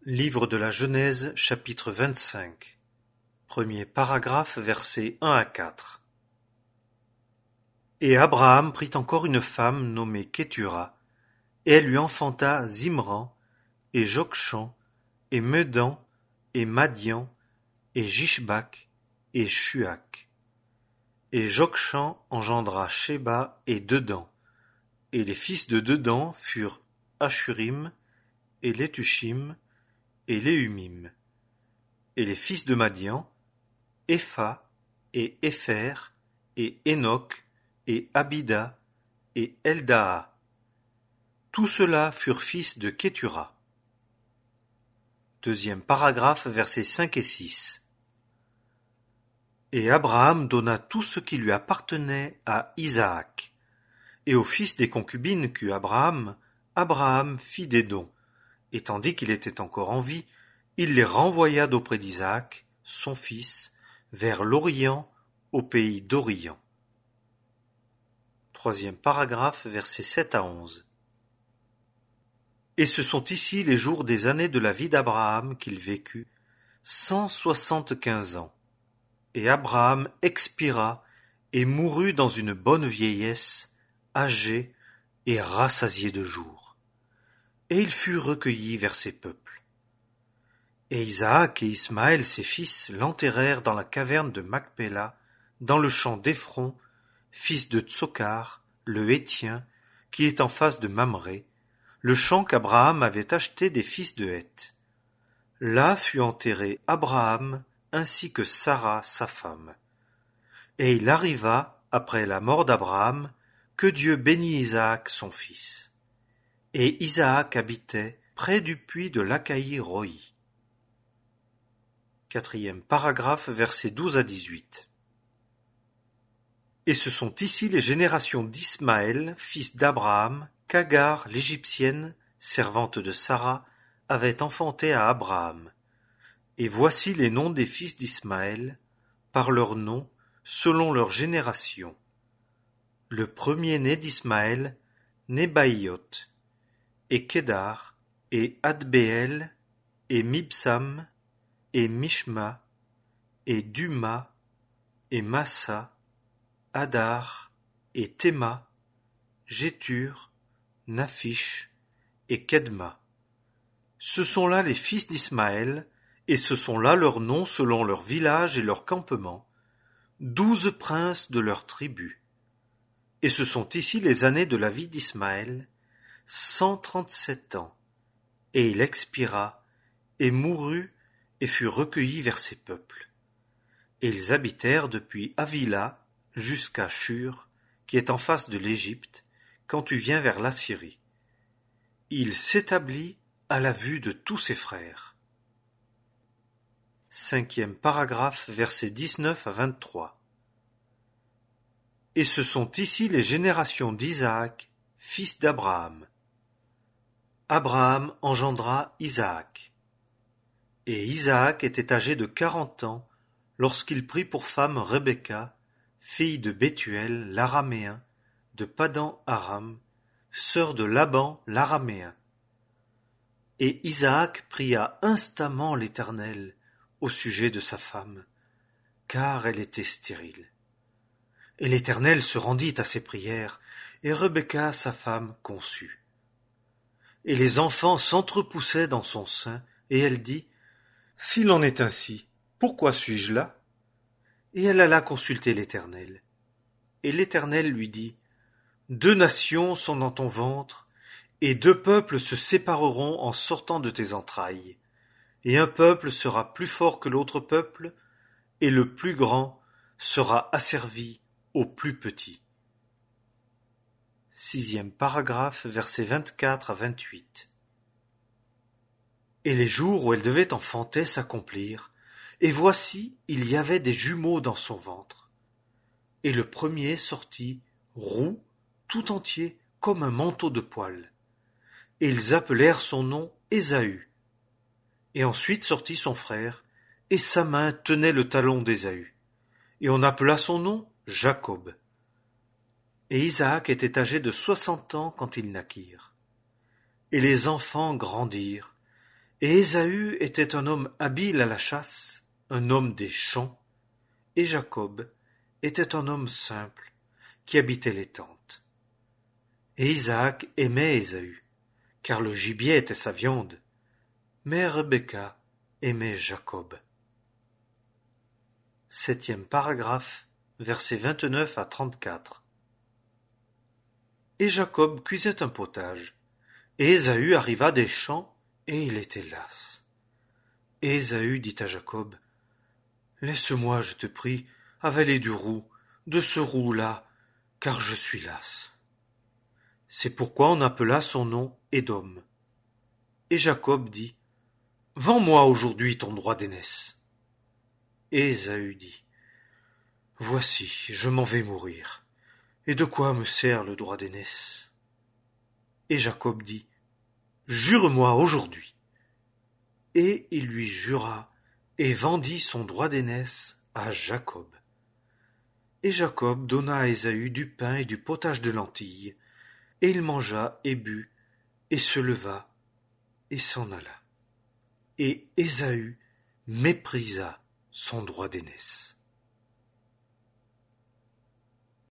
Livre de la Genèse, chapitre 25. Premier paragraphe, versets 1 à 4. Et Abraham prit encore une femme nommée Kétura, et elle lui enfanta Zimran, et Jokshan, et Medan, et Madian, et Jishbak, et Shuak. Et Jokshan engendra Sheba et Dedan, et les fils de Dedan furent Ashurim, et Letushim, et Léumim. Et les fils de Madian, Épha, et Épher, et Hénoc, et Abida, et Eldaa. Tous ceux-là furent fils de Kétura. Deuxième paragraphe, versets 5 et 6. Et Abraham donna tout ce qui lui appartenait à Isaac. Et aux fils des concubines qu'eut Abraham fit des dons, et tandis qu'il était encore en vie, il les renvoya d'auprès d'Isaac, son fils, vers l'Orient, au pays d'Orient. Troisième paragraphe, versets 7 à 11. Et ce sont ici les jours des années de la vie d'Abraham qu'il vécut, 175 ans. Et Abraham expira et mourut dans une bonne vieillesse, âgé et rassasié de jours. Et il fut recueilli vers ses peuples. Et Isaac et Ismaël ses fils l'enterrèrent dans la caverne de Macpéla, dans le champ d'Éphron, fils de Tsocar, le Héthien, qui est en face de Mamré, le champ qu'Abraham avait acheté des fils de Heth. Là fut enterré Abraham ainsi que Sara sa femme. Et il arriva, après la mort d'Abraham, que Dieu bénit Isaac son fils. Et Isaac habitait près du puits de l'Achaï-Roi. Quatrième paragraphe, versets 12 à 18. Et ce sont ici les générations d'Ismaël, fils d'Abraham, qu'Agar l'Égyptienne, servante de Sara, avait enfanté à Abraham. Et voici les noms des fils d'Ismaël, par leurs noms, selon leur génération. Le premier-né d'Ismaël, Nebaïot, et Kédar, et Adbéel, et Mibsam, et Mishma, et Duma, et Massa, Hadar, et Théma, Jétur, Naphish, et Kedma. Ce sont là les fils d'Ismaël, et ce sont là leurs noms selon leurs villages et leurs campements, 12 princes de leurs tribus. Et ce sont ici les années de la vie d'Ismaël, 137 ans, et il expira, et mourut, et fut recueilli vers ses peuples. Et ils habitèrent depuis Havila jusqu'à Shur, qui est en face de l'Égypte, quand tu viens vers l'Assyrie. Il s'établit à la vue de tous ses frères. Cinquième paragraphe, versets 19 à 23. Et ce sont ici les générations d'Isaac, fils d'Abraham. Abraham engendra Isaac. Et Isaac était âgé de 40 ans lorsqu'il prit pour femme Rebecca, fille de Bethuel l'Araméen, de Padan Aram, sœur de Laban l'Araméen. Et Isaac pria instamment l'Éternel au sujet de sa femme, car elle était stérile. Et l'Éternel se rendit à ses prières, et Rebecca, sa femme, conçut. Et les enfants s'entrepoussaient dans son sein, et elle dit, « S'il en est ainsi, pourquoi suis-je là ?» Et elle alla consulter l'Éternel. Et l'Éternel lui dit, « 2 nations sont dans ton ventre, et 2 peuples se sépareront en sortant de tes entrailles. Et un peuple sera plus fort que l'autre peuple, et le plus grand sera asservi au plus petit. » Sixième paragraphe, versets 24 à 28. Et les jours où elle devait enfanter s'accomplirent, et voici, il y avait des jumeaux dans son ventre. Et le premier sortit, roux, tout entier, comme un manteau de poil. Et ils appelèrent son nom Ésaü. Et ensuite sortit son frère, et sa main tenait le talon d'Ésaü. Et on appela son nom Jacob. Et Isaac était âgé de 60 ans quand ils naquirent. Et les enfants grandirent, Et Ésaü était un homme habile à la chasse, un homme des champs, et Jacob était un homme simple, qui habitait les tentes. Et Isaac aimait Ésaü, car le gibier était sa viande, mais Rebecca aimait Jacob. 7e paragraphe, versets 29 à 34. Et Jacob cuisait un potage, et Ésaü arriva des champs, et il était las. Et Ésaü dit à Jacob, « Laisse-moi, je te prie, avaler du roux, de ce roux-là, car je suis las. » C'est pourquoi on appela son nom Édom. Et Jacob dit, « Vends-moi aujourd'hui ton droit d'aînesse. » Et Ésaü dit, « Voici, je m'en vais mourir. Et de quoi me sert le droit d'aînesse ?» Et Jacob dit, « Jure-moi aujourd'hui. » Et il lui jura, et vendit son droit d'aînesse à Jacob. Et Jacob donna à Ésaü du pain et du potage de lentilles, et il mangea et but, et se leva, et s'en alla. Et Ésaü méprisa son droit d'aînesse.